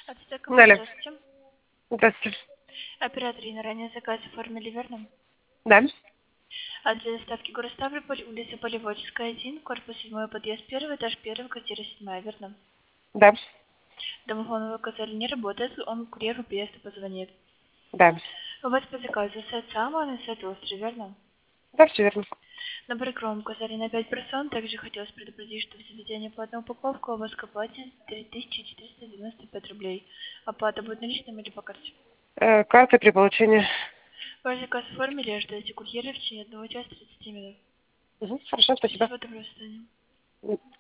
Ацтека, Далее. здравствуйте. Здравствуйте. Оператор Инна, ранее заказ оформили, верно? Да. Адрес доставки город Ставрополь, улица Полеводческая, 1, корпус 7, подъезд 1, этаж 1, квартира 7, верно? Да. Домофон вы указали не работает, он курьеру приезда позвонит. Да. У вас по заказу сет саман и сет острый, верно? Да, все верно. Набор икром указали на 5 персон, также хотелось предупредить, что в заведении платная упаковка у вас к оплате 3495 рублей. Оплата будет наличным или по карте? Карта при получении. Ваш заказ оформили, ожидайте курьера в течение 1 часа 30 минут. Угу. Хорошо, спасибо. Всего доброго, до свидания.